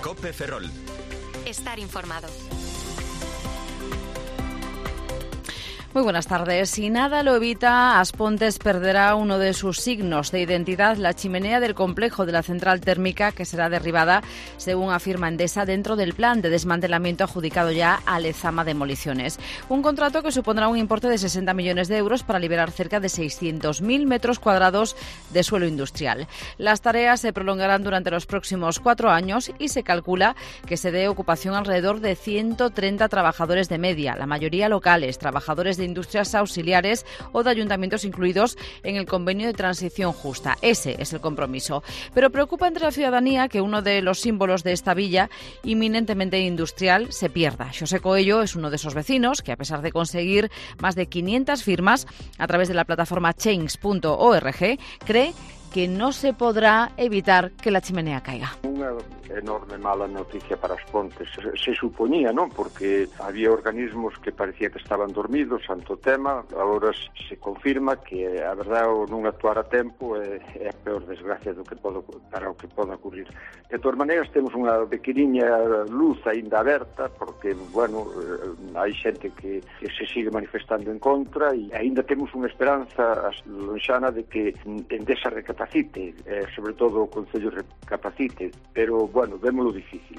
COPE Ferrol. Estar informado. Muy buenas tardes. Si nada lo evita, Aspontes perderá uno de sus signos de identidad, la chimenea del complejo de la central térmica, que será derribada, según afirma Endesa, dentro del plan de desmantelamiento adjudicado ya a Lezama Demoliciones. Un contrato que supondrá un importe de 60 millones de euros para liberar cerca de 600.000 metros cuadrados de suelo industrial. Las tareas se prolongarán durante los próximos 4 años y se calcula que se dé ocupación alrededor de 130 trabajadores de media, la mayoría locales, trabajadores de industrias auxiliares o de ayuntamientos incluidos en el convenio de transición justa. Ese es el compromiso. Pero preocupa entre la ciudadanía que uno de los símbolos de esta villa, inminentemente industrial, se pierda. Xosé Coello es uno de esos vecinos que, a pesar de conseguir más de 500 firmas a través de la plataforma change.org, cree que no se podrá evitar que la chimenea caiga. Unha enorme mala noticia para Aspontes. Se supoñía, non? Porque había organismos que parecía que estaban dormidos ante o tema. Agora se confirma que a verdade o non actuar a tempo é a peor desgracia para o que poda ocurrir. De todas maneiras, temos unha pequeniña luz aínda aberta, porque, bueno, hai xente que se sigue manifestando en contra e aínda temos unha esperanza lonxana de que Endesa recapacite, sobre todo o Concello recapacite, pero, bueno, vémolo difícil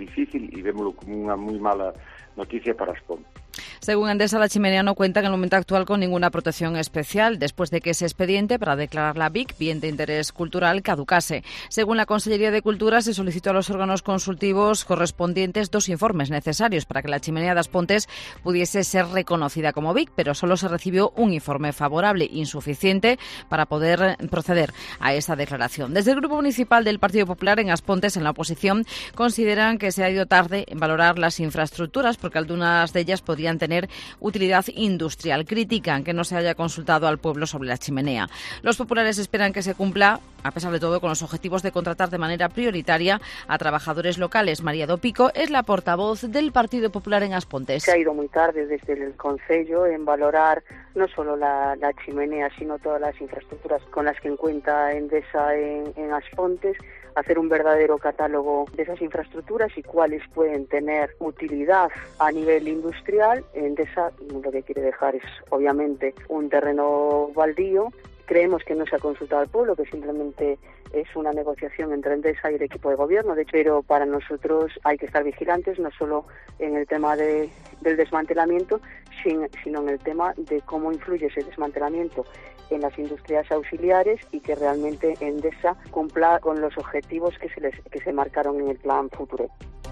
e vémolo como unha moi mala noticia para Aspontes. Según Endesa, la chimenea no cuenta en el momento actual con ninguna protección especial, después de que ese expediente para declarar la BIC, bien de interés cultural, caducase. Según la Consellería de Cultura, se solicitó a los órganos consultivos correspondientes 2 informes necesarios para que la chimenea de Aspontes pudiese ser reconocida como BIC, pero solo se recibió un informe favorable, insuficiente para poder proceder a esa declaración. Desde el Grupo Municipal del Partido Popular en Aspontes, en la oposición, consideran que se ha ido tarde en valorar las infraestructuras, porque algunas de ellas podrían tener utilidad industrial. Critican que no se haya consultado al pueblo sobre la chimenea. Los populares esperan que se cumpla, a pesar de todo, con los objetivos de contratar de manera prioritaria a trabajadores locales. María Dopico es la portavoz del Partido Popular en Aspontes. Se ha ido muy tarde desde el Concello en valorar no solo la chimenea, sino todas las infraestructuras con las que cuenta Endesa en Aspontes, hacer un verdadero catálogo de esas infraestructuras y cuáles pueden tener utilidad a nivel industrial. Endesa lo que quiere dejar es, obviamente, un terreno baldío. Creemos que no se ha consultado al pueblo, que simplemente es una negociación entre Endesa y el equipo de gobierno. De hecho, pero para nosotros hay que estar vigilantes, no solo en el tema del desmantelamiento, sino en el tema de cómo influye ese desmantelamiento en las industrias auxiliares y que realmente Endesa cumpla con los objetivos que se marcaron en el plan Futuro.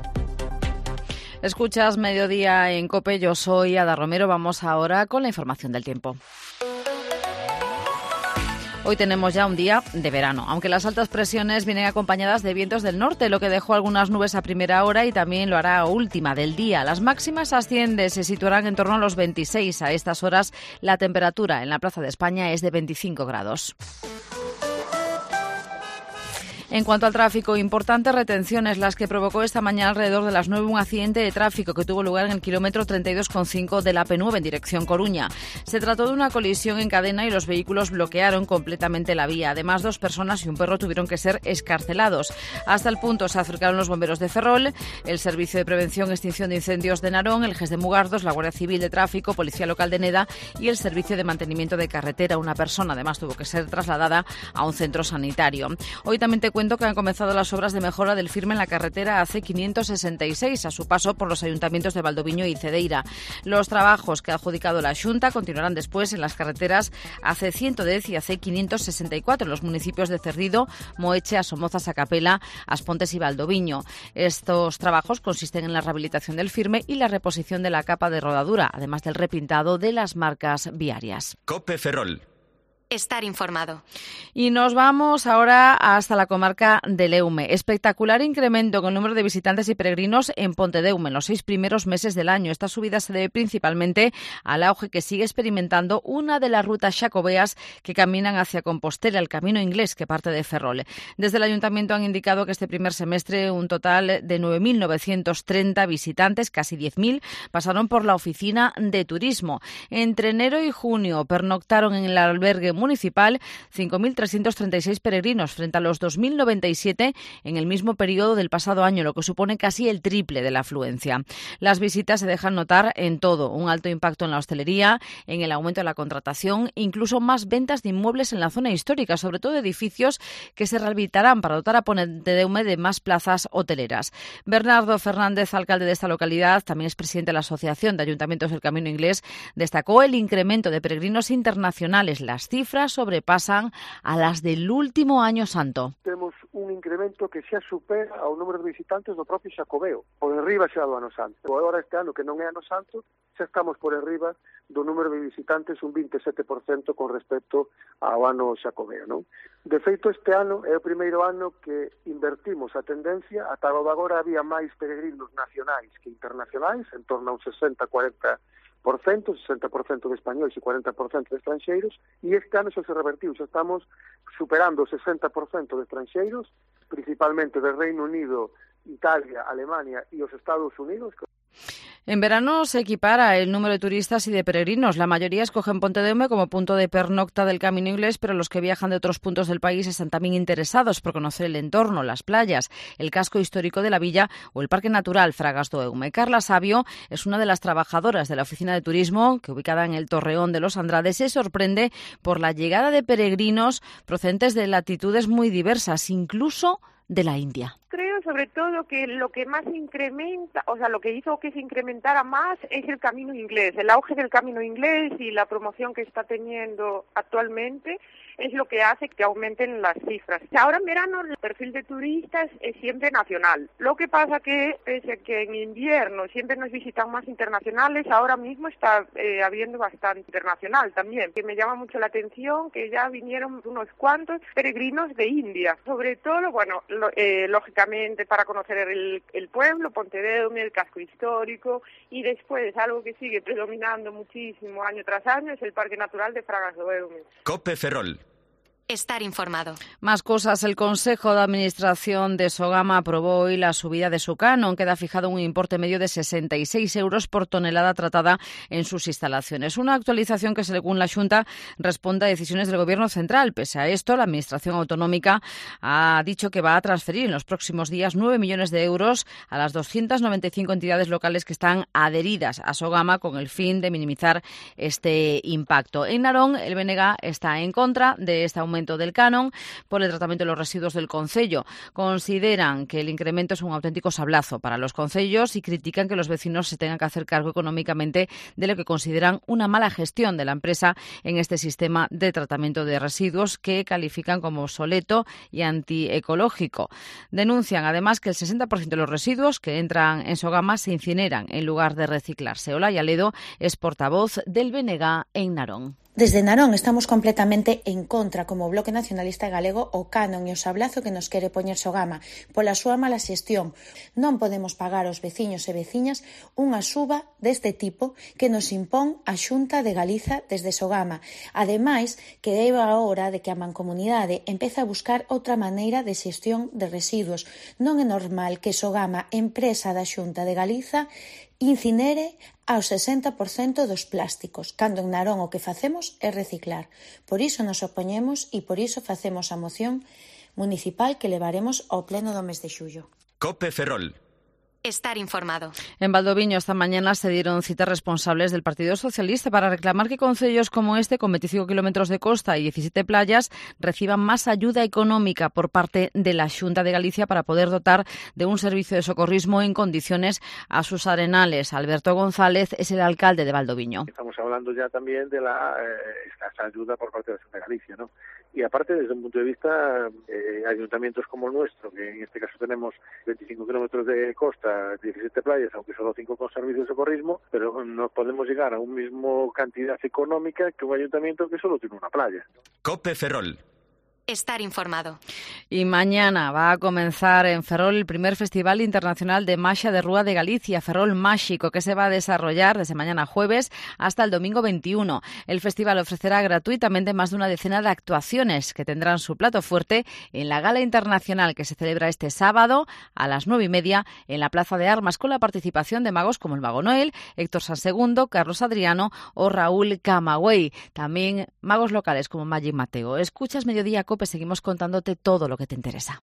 Escuchas Mediodía en COPE, yo soy Ada Romero. Vamos ahora con la información del tiempo. Hoy tenemos ya un día de verano, aunque las altas presiones vienen acompañadas de vientos del norte, lo que dejó algunas nubes a primera hora y también lo hará a última del día. Las máximas ascienden, se situarán en torno a los 26. A estas horas la temperatura en la Plaza de España es de 25 grados. En cuanto al tráfico, importantes retenciones las que provocó esta mañana alrededor de las 9 un accidente de tráfico que tuvo lugar en el kilómetro 32,5 de la P9 en dirección Coruña. Se trató de una colisión en cadena y los vehículos bloquearon completamente la vía. Además, 2 personas y un perro tuvieron que ser excarcelados. Hasta el punto se acercaron los bomberos de Ferrol, el Servicio de Prevención y Extinción de Incendios de Narón, el GES de Mugardos, la Guardia Civil de Tráfico, Policía Local de Neda y el Servicio de Mantenimiento de Carretera. Una persona, además, tuvo que ser trasladada a un centro sanitario. Hoy también te cuento que han comenzado las obras de mejora del firme en la carretera AC566 a su paso por los ayuntamientos de Valdoviño y Cedeira. Los trabajos que ha adjudicado la Xunta continuarán después en las carreteras AC110 y AC564 en los municipios de Cerrido, Moeche, Somoza, Sacapela, Aspontes y Valdoviño. Estos trabajos consisten en la rehabilitación del firme y la reposición de la capa de rodadura, además del repintado de las marcas viarias. COPE Ferrol. Estar informado. Y nos vamos ahora hasta la comarca del Eume. Espectacular incremento en el número de visitantes y peregrinos en Pontedeume en los 6 primeros meses del año. Esta subida se debe principalmente al auge que sigue experimentando una de las rutas xacobeas que caminan hacia Compostela, el camino inglés que parte de Ferrol. Desde el ayuntamiento han indicado que este primer semestre un total de 9.930 visitantes, casi 10.000, pasaron por la oficina de turismo. Entre enero y junio pernoctaron en el albergue municipal 5.336 peregrinos frente a los 2.097 en el mismo periodo del pasado año, lo que supone casi el triple de la afluencia. Las visitas se dejan notar en todo, un alto impacto en la hostelería, en el aumento de la contratación, incluso más ventas de inmuebles en la zona histórica, sobre todo edificios que se rehabilitarán para dotar a Pontedeume de más plazas hoteleras. Bernardo Fernández, alcalde de esta localidad, también es presidente de la Asociación de Ayuntamientos del Camino Inglés, destacó el incremento de peregrinos internacionales. Las cifras sobrepasan a las del último año santo. Temos un incremento que xa supera ao número de visitantes do propio Xacobeo, por enriba xa do ano santo. Agora este ano, que non é ano santo, xa estamos por enriba do número de visitantes un 27% con respecto ao ano Xacobeo, non? De feito, este ano é o primeiro ano que invertimos a tendencia. Ata agora había máis peregrinos nacionais que internacionais, en torno a un 60-40%, 60% de españoles e 40% de estranxeiros, e este ano xa se revertiu, xa estamos superando o 60% de estranxeiros, principalmente del Reino Unido, Italia, Alemania e os Estados Unidos. En verano se equipara el número de turistas y de peregrinos. La mayoría escogen Pontedeume como punto de pernocta del Camino Inglés, pero los que viajan de otros puntos del país están también interesados por conocer el entorno, las playas, el casco histórico de la villa o el Parque Natural Fragas do Eume. Carla Sabio es una de las trabajadoras de la Oficina de Turismo, que ubicada en el Torreón de los Andrades, se sorprende por la llegada de peregrinos procedentes de latitudes muy diversas, incluso de la India. Creo sobre todo que lo que más incrementa, o sea, lo que hizo que se incrementara más es el Camino Inglés, el auge del Camino Inglés y la promoción que está teniendo actualmente es lo que hace que aumenten las cifras. Ahora en verano el perfil de turistas es siempre nacional. Lo que pasa que, pese a que en invierno siempre nos visitan más internacionales, ahora mismo está habiendo bastante internacional también. Que me llama mucho la atención que ya vinieron unos cuantos peregrinos de India. Sobre todo, bueno, lógicamente para conocer el pueblo, Pontedeume, el casco histórico, y después algo que sigue predominando muchísimo año tras año es el Parque Natural de Fragas do Eume. COPE Ferrol. Estar informado. Más cosas. El Consejo de Administración de Sogama aprobó hoy la subida de su canon. Queda fijado un importe medio de 66 euros por tonelada tratada en sus instalaciones. Una actualización que, según la Xunta, responde a decisiones del Gobierno central. Pese a esto, la Administración autonómica ha dicho que va a transferir en los próximos días 9 millones de euros a las 295 entidades locales que están adheridas a Sogama con el fin de minimizar este impacto. En Narón, el BNG está en contra de este aumento del canon por el tratamiento de los residuos del concello. Consideran que el incremento es un auténtico sablazo para los concellos y critican que los vecinos se tengan que hacer cargo económicamente de lo que consideran una mala gestión de la empresa en este sistema de tratamiento de residuos que califican como obsoleto y antiecológico. Denuncian además que el 60% de los residuos que entran en Sogama se incineran en lugar de reciclarse. Olaya Ledo es portavoz del BNG en Narón. Desde Narón estamos completamente en contra, como Bloque Nacionalista Galego, o canon e o sablazo que nos quere poñer Sogama pola súa mala xestión. Non podemos pagar aos veciños e veciñas unha suba deste tipo que nos impón a Xunta de Galiza desde Sogama. Ademais, que é a hora de que a Mancomunidade empece a buscar outra maneira de xestión de residuos. Non é normal que Sogama, empresa da Xunta de Galiza, incinere ao 60% dos plásticos, cando en Narón o que facemos é reciclar. Por iso nos opoñemos e por iso facemos a moción municipal que levaremos ao pleno do mes de xullo. COPE Ferrol. Estar informado. En Valdoviño esta mañana se dieron citas responsables del Partido Socialista para reclamar que concellos como este, con 25 kilómetros de costa y 17 playas, reciban más ayuda económica por parte de la Xunta de Galicia para poder dotar de un servicio de socorrismo en condiciones a sus arenales. Alberto González es el alcalde de Valdoviño. Estamos hablando ya también de la escasa ayuda por parte de la Xunta de Galicia, ¿no? Y aparte, desde un punto de vista, ayuntamientos como el nuestro, que en este caso tenemos 25 kilómetros de costa, 17 playas, aunque solo 5 con servicio de socorrismo, pero no podemos llegar a un mismo cantidad económica que un ayuntamiento que solo tiene una playa. COPE Ferrol. Estar informado. Y mañana va a comenzar en Ferrol el primer Festival Internacional de Magia de Rúa de Galicia, Ferrol Máxico, que se va a desarrollar desde mañana jueves hasta el domingo 21. El festival ofrecerá gratuitamente más de una decena de actuaciones que tendrán su plato fuerte en la Gala Internacional que se celebra este sábado a las 9:30 en la Plaza de Armas, con la participación de magos como el Mago Noel, Héctor Sansegundo, Carlos Adriano o Raúl Camagüey. También magos locales como Magic Mateo. Escuchas Mediodía Cope, seguimos contándote todo lo que te interesa.